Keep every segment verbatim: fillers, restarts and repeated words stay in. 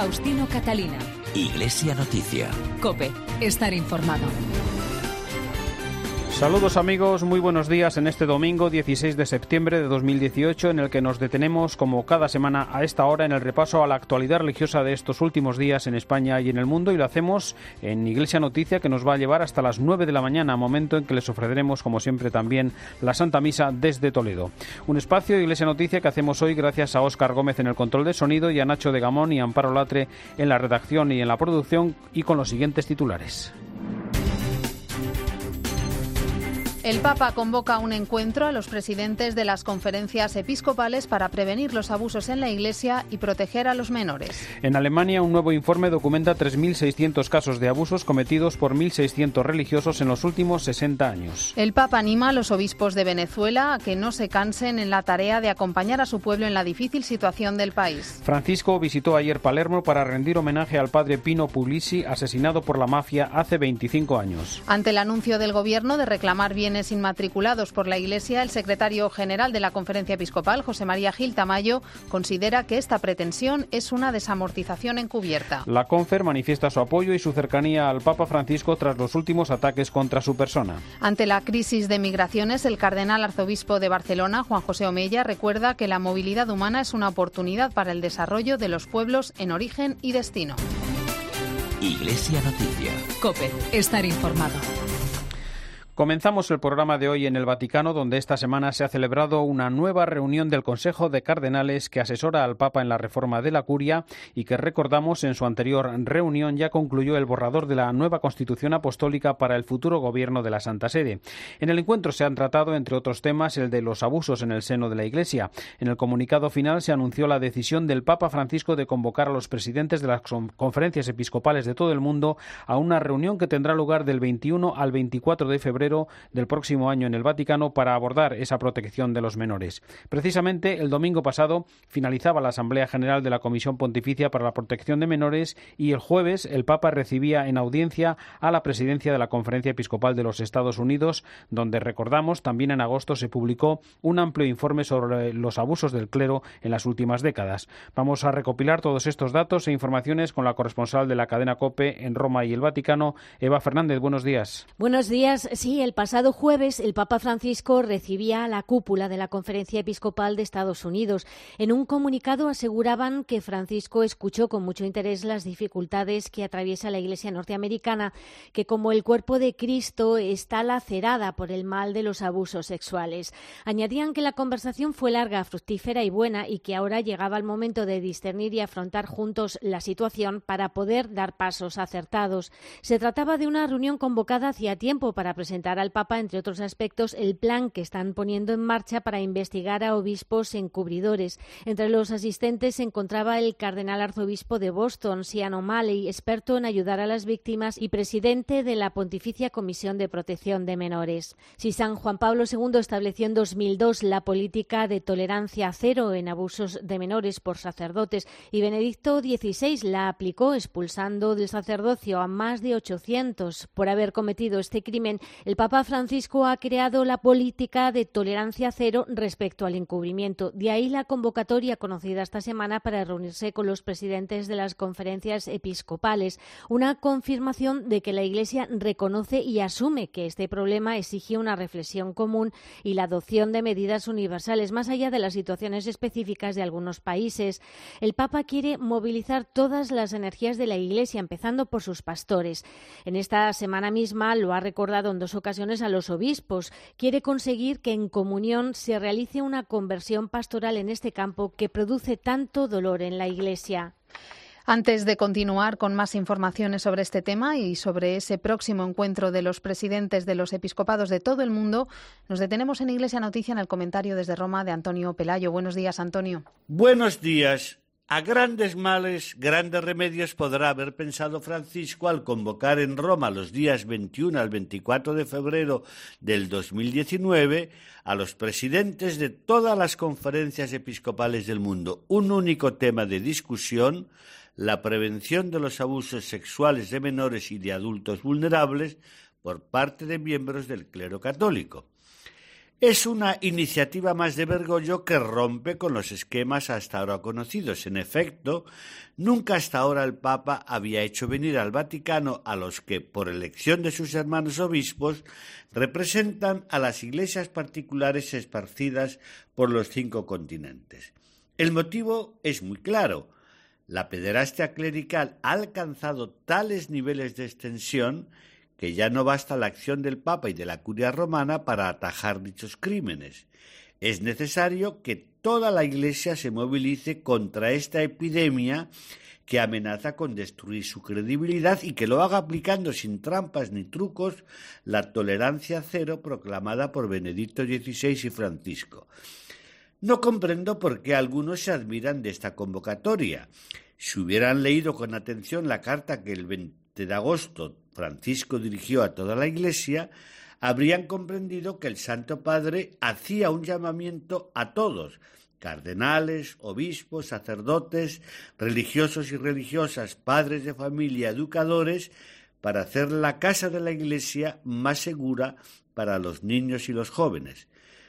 Faustino Catalina. Iglesia Noticia. COPE. Estar informado. Saludos amigos, muy buenos días en este domingo dieciséis de septiembre de dos mil dieciocho, en el que nos detenemos como cada semana a esta hora en el repaso a la actualidad religiosa de estos últimos días en España y en el mundo, y lo hacemos en Iglesia Noticia, que nos va a llevar hasta las nueve de la mañana, momento en que les ofreceremos como siempre también la Santa Misa desde Toledo. Un espacio de Iglesia Noticia que hacemos hoy gracias a Óscar Gómez en el control de sonido y a Nacho de Gamón y Amparo Latre en la redacción y en la producción, y con los siguientes titulares. El Papa convoca un encuentro a los presidentes de las conferencias episcopales para prevenir los abusos en la Iglesia y proteger a los menores. En Alemania, un nuevo informe documenta tres mil seiscientos casos de abusos cometidos por mil seiscientos religiosos en los últimos sesenta años. El Papa anima a los obispos de Venezuela a que no se cansen en la tarea de acompañar a su pueblo en la difícil situación del país. Francisco visitó ayer Palermo para rendir homenaje al padre Pino Puglisi, asesinado por la mafia hace veinticinco años. Ante el anuncio del Gobierno de reclamar bienes inmatriculados por la Iglesia, el secretario general de la Conferencia Episcopal, José María Gil Tamayo, considera que esta pretensión es una desamortización encubierta. La Confer manifiesta su apoyo y su cercanía al Papa Francisco tras los últimos ataques contra su persona. Ante la crisis de migraciones, el cardenal arzobispo de Barcelona, Juan José Omella, recuerda que la movilidad humana es una oportunidad para el desarrollo de los pueblos en origen y destino. Iglesia Noticia. COPE. Estar informado. Comenzamos el programa de hoy en el Vaticano, donde esta semana se ha celebrado una nueva reunión del Consejo de Cardenales que asesora al Papa en la reforma de la Curia y que, recordamos, en su anterior reunión ya concluyó el borrador de la nueva Constitución Apostólica para el futuro gobierno de la Santa Sede. En el encuentro se han tratado, entre otros temas, el de los abusos en el seno de la Iglesia. En el comunicado final se anunció la decisión del Papa Francisco de convocar a los presidentes de las conferencias episcopales de todo el mundo a una reunión que tendrá lugar del veintiuno al veinticuatro de febrero del próximo año en el Vaticano para abordar esa protección de los menores. Precisamente el domingo pasado finalizaba la Asamblea General de la Comisión Pontificia para la Protección de Menores y el jueves el Papa recibía en audiencia a la presidencia de la Conferencia Episcopal de los Estados Unidos, donde, recordamos, también en agosto se publicó un amplio informe sobre los abusos del clero en las últimas décadas. Vamos a recopilar todos estos datos e informaciones con la corresponsal de la cadena COPE en Roma y el Vaticano, Eva Fernández. Buenos días. Buenos días. Sí, el pasado jueves el Papa Francisco recibía a la cúpula de la Conferencia Episcopal de Estados Unidos. En un comunicado aseguraban que Francisco escuchó con mucho interés las dificultades que atraviesa la Iglesia norteamericana, que como el cuerpo de Cristo está lacerada por el mal de los abusos sexuales. Añadían que la conversación fue larga, fructífera y buena, y que ahora llegaba el momento de discernir y afrontar juntos la situación para poder dar pasos acertados. Se trataba de una reunión convocada hacía tiempo para presentar al Papa, entre otros aspectos, el plan que están poniendo en marcha para investigar a obispos encubridores. Entre los asistentes se encontraba el cardenal arzobispo de Boston, Sean O'Malley, experto en ayudar a las víctimas y presidente de la Pontificia Comisión de Protección de Menores. Si San Juan Pablo segundo estableció en dos mil dos la política de tolerancia cero en abusos de menores por sacerdotes y Benedicto dieciséis la aplicó expulsando del sacerdocio a más de ochocientos por haber cometido este crimen, el Papa Francisco ha creado la política de tolerancia cero respecto al encubrimiento. De ahí la convocatoria conocida esta semana para reunirse con los presidentes de las conferencias episcopales. Una confirmación de que la Iglesia reconoce y asume que este problema exige una reflexión común y la adopción de medidas universales, más allá de las situaciones específicas de algunos países. El Papa quiere movilizar todas las energías de la Iglesia, empezando por sus pastores. En esta semana misma lo ha recordado en dos ocasiones a los obispos. Quiere conseguir que en comunión se realice una conversión pastoral en este campo que produce tanto dolor en la Iglesia. Antes de continuar con más informaciones sobre este tema y sobre ese próximo encuentro de los presidentes de los episcopados de todo el mundo, nos detenemos en Iglesia Noticia en el comentario desde Roma de Antonio Pelayo. Buenos días, Antonio. Buenos días. A grandes males, grandes remedios podrá haber pensado Francisco al convocar en Roma los días veintiuno al veinticuatro de febrero del dos mil diecinueve a los presidentes de todas las conferencias episcopales del mundo. Un único tema de discusión: la prevención de los abusos sexuales de menores y de adultos vulnerables por parte de miembros del clero católico. Es una iniciativa más de Bergoglio que rompe con los esquemas hasta ahora conocidos. En efecto, nunca hasta ahora el Papa había hecho venir al Vaticano a los que, por elección de sus hermanos obispos, representan a las iglesias particulares esparcidas por los cinco continentes. El motivo es muy claro. La pederastia clerical ha alcanzado tales niveles de extensión que ya no basta la acción del Papa y de la Curia Romana para atajar dichos crímenes. Es necesario que toda la Iglesia se movilice contra esta epidemia que amenaza con destruir su credibilidad y que lo haga aplicando sin trampas ni trucos la tolerancia cero proclamada por Benedicto dieciséis y Francisco. No comprendo por qué algunos se admiran de esta convocatoria. Si hubieran leído con atención la carta que el veinte de agosto Francisco dirigió a toda la Iglesia, habrían comprendido que el Santo Padre hacía un llamamiento a todos, cardenales, obispos, sacerdotes, religiosos y religiosas, padres de familia, educadores, para hacer la casa de la Iglesia más segura para los niños y los jóvenes.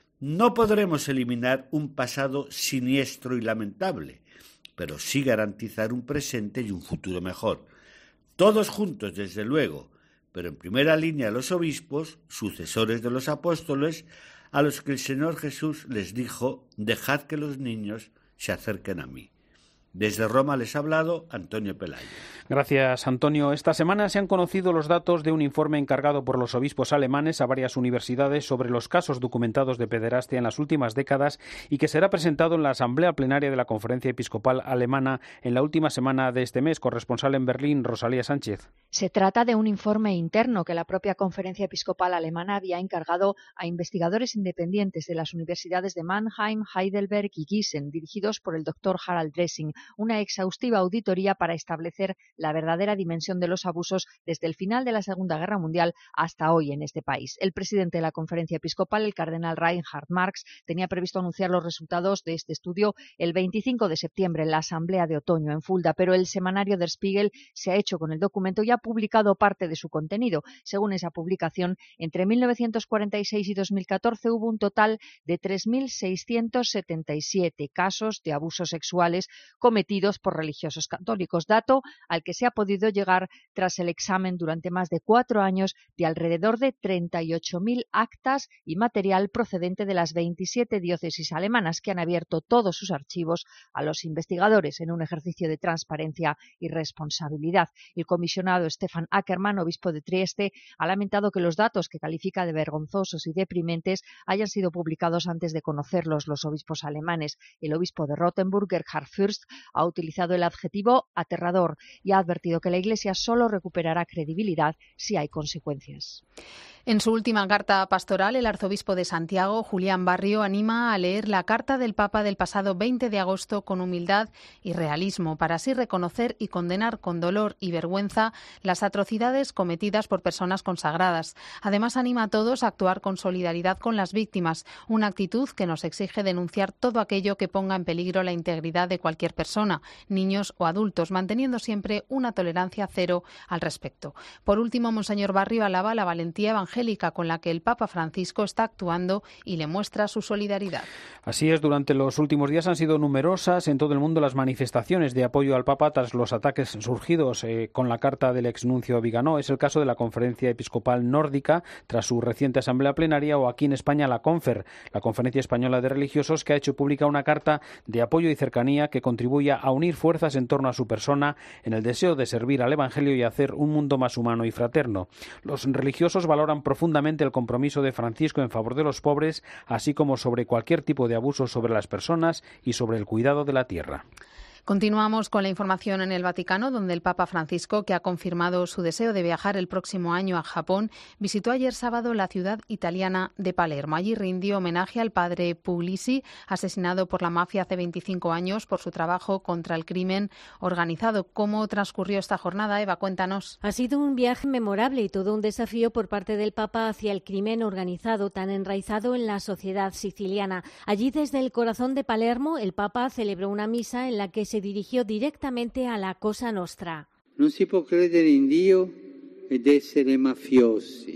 No podremos eliminar un pasado siniestro y lamentable, pero sí garantizar un presente y un futuro mejor. Todos juntos, desde luego, pero en primera línea los obispos, sucesores de los apóstoles, a los que el Señor Jesús les dijo: dejad que los niños se acerquen a mí. Desde Roma les ha hablado Antonio Pelayo. Gracias, Antonio. Esta semana se han conocido los datos de un informe encargado por los obispos alemanes a varias universidades sobre los casos documentados de pederastia en las últimas décadas y que será presentado en la Asamblea Plenaria de la Conferencia Episcopal Alemana en la última semana de este mes. Corresponsal en Berlín, Rosalía Sánchez. Se trata de un informe interno que la propia Conferencia Episcopal Alemana había encargado a investigadores independientes de las universidades de Mannheim, Heidelberg y Gießen, dirigidos por el doctor Harald Dressing, una exhaustiva auditoría para establecer la verdadera dimensión de los abusos desde el final de la Segunda Guerra Mundial hasta hoy en este país. El presidente de la Conferencia Episcopal, el cardenal Reinhard Marx, tenía previsto anunciar los resultados de este estudio el veinticinco de septiembre en la Asamblea de Otoño en Fulda, pero el semanario Der Spiegel se ha hecho con el documento y ha publicado parte de su contenido. Según esa publicación, entre mil novecientos cuarenta y seis y dos mil catorce hubo un total de tres mil seiscientos setenta y siete casos de abusos sexuales cometidos por religiosos católicos, dato al que se ha podido llegar tras el examen durante más de cuatro años de alrededor de treinta y ocho mil actas y material procedente de las veintisiete diócesis alemanas, que han abierto todos sus archivos a los investigadores en un ejercicio de transparencia y responsabilidad. El comisionado Stefan Ackermann, obispo de Trieste, ha lamentado que los datos que califica de vergonzosos y deprimentes hayan sido publicados antes de conocerlos los obispos alemanes. El obispo de Rottenburg, Gerhard Fürst, ha utilizado el adjetivo aterrador y ha advertido que la Iglesia solo recuperará credibilidad si hay consecuencias. En su última carta pastoral, el arzobispo de Santiago, Julián Barrio, anima a leer la carta del Papa del pasado veinte de agosto con humildad y realismo, para así reconocer y condenar con dolor y vergüenza las atrocidades cometidas por personas consagradas. Además, anima a todos a actuar con solidaridad con las víctimas, una actitud que nos exige denunciar todo aquello que ponga en peligro la integridad de cualquier persona, niños o adultos, manteniendo siempre una tolerancia cero al respecto. Por último, Monseñor Barrio alaba la valentía evangélica con la que el Papa Francisco está actuando y le muestra su solidaridad. Así es, durante los últimos días han sido numerosas en todo el mundo las manifestaciones de apoyo al Papa tras los ataques surgidos eh, con la carta del exnuncio Viganó. Es el caso de la Conferencia Episcopal Nórdica tras su reciente asamblea plenaria, o aquí en España la CONFER, la Conferencia Española de Religiosos, que ha hecho pública una carta de apoyo y cercanía que contribuya a unir fuerzas en torno a su persona en el deseo de servir al Evangelio y hacer un mundo más humano y fraterno. Los religiosos valoran profundamente el compromiso de Francisco en favor de los pobres, así como sobre cualquier tipo de abuso sobre las personas y sobre el cuidado de la tierra. Continuamos con la información en el Vaticano, donde el Papa Francisco, que ha confirmado su deseo de viajar el próximo año a Japón, visitó ayer sábado la ciudad italiana de Palermo. Allí rindió homenaje al padre Puglisi, asesinado por la mafia hace veinticinco años por su trabajo contra el crimen organizado. ¿Cómo transcurrió esta jornada, Eva? Cuéntanos. Ha sido un viaje memorable y todo un desafío por parte del Papa hacia el crimen organizado tan enraizado en la sociedad siciliana. Allí, desde el corazón de Palermo, el Papa celebró una misa en la que se dirigió directamente a la Cosa Nostra. Non si può credere in Dio ed essere mafiosi.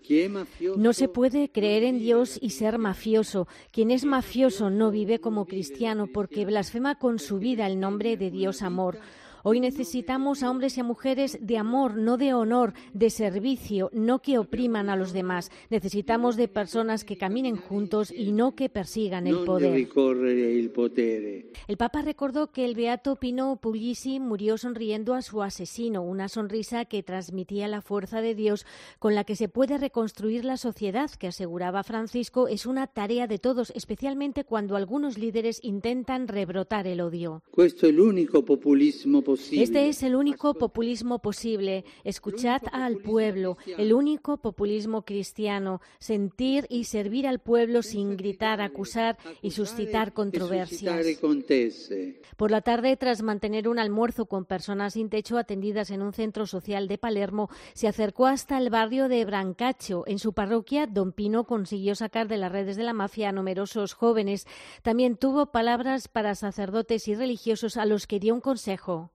No se puede creer en Dios y ser mafioso. Quien es mafioso no vive como cristiano porque blasfema con su vida el nombre de Dios amor. Hoy necesitamos a hombres y a mujeres de amor, no de honor, de servicio, no que opriman a los demás. Necesitamos de personas que caminen juntos y no que persigan el poder. El Papa recordó que el beato Pino Puglisi murió sonriendo a su asesino, una sonrisa que transmitía la fuerza de Dios con la que se puede reconstruir la sociedad, que aseguraba Francisco es una tarea de todos, especialmente cuando algunos líderes intentan rebrotar el odio. Questo è l'unico populismo posible. Este es el único populismo posible. Escuchad al pueblo, el único populismo cristiano. Sentir y servir al pueblo sin gritar, acusar y suscitar controversias. Por la tarde, tras mantener un almuerzo con personas sin techo atendidas en un centro social de Palermo, se acercó hasta el barrio de Brancaccio. En su parroquia, don Pino consiguió sacar de las redes de la mafia a numerosos jóvenes. También tuvo palabras para sacerdotes y religiosos a los que dio un consejo.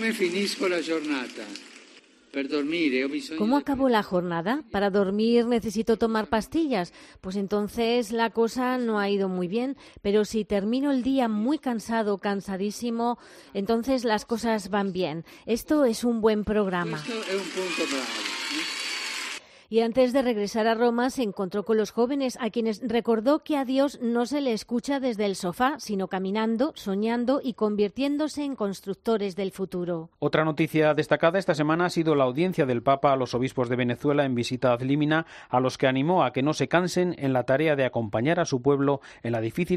¿Cómo acabó la jornada? ¿Para dormir necesito tomar pastillas? Pues entonces la cosa no ha ido muy bien, pero si termino el día muy cansado, cansadísimo, entonces las cosas van bien. Esto es un buen programa. Y antes de regresar a Roma se encontró con los jóvenes, a quienes recordó que a Dios no se le escucha desde el sofá, sino caminando, soñando y convirtiéndose en constructores del futuro. Otra noticia destacada esta semana ha sido la audiencia del Papa a los obispos de Venezuela en visita ad limina, a los que animó a que no se cansen en la tarea de acompañar a su pueblo en la difícil